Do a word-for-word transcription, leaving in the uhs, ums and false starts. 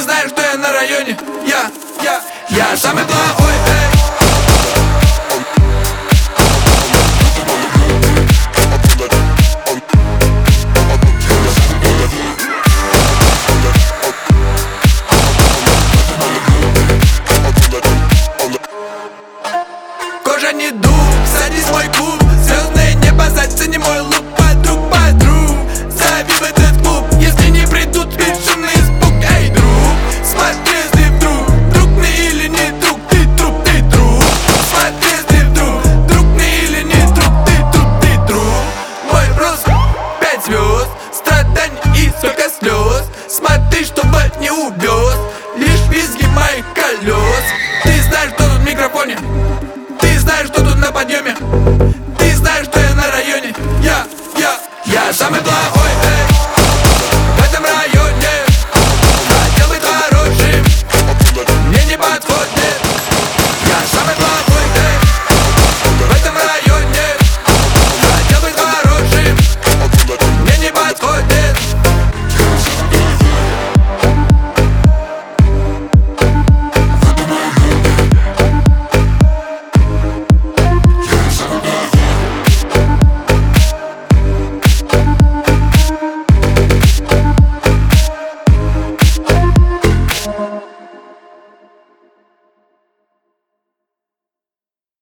знаешь, что я на районе. Я, я, я самый плохой, эй. Кожа не дуб, садись в мой клуб. Звездное небо, зацени мой лук. Подруг, подруг, зови в этот клуб. Если не придут, бешеный испуг. Эй, друг, смотри, если вдруг друг мне или не друг, ты труп, ты друг. Смотри, если вдруг друг мне или не друг, ты труп, ты друг. Мой рост пять звезд, страданий и столько слез. Смотри, чтобы не увез лишь визги моих колес. Ты знаешь, что тут в микрофоне, ты знаешь, что тут на подъеме.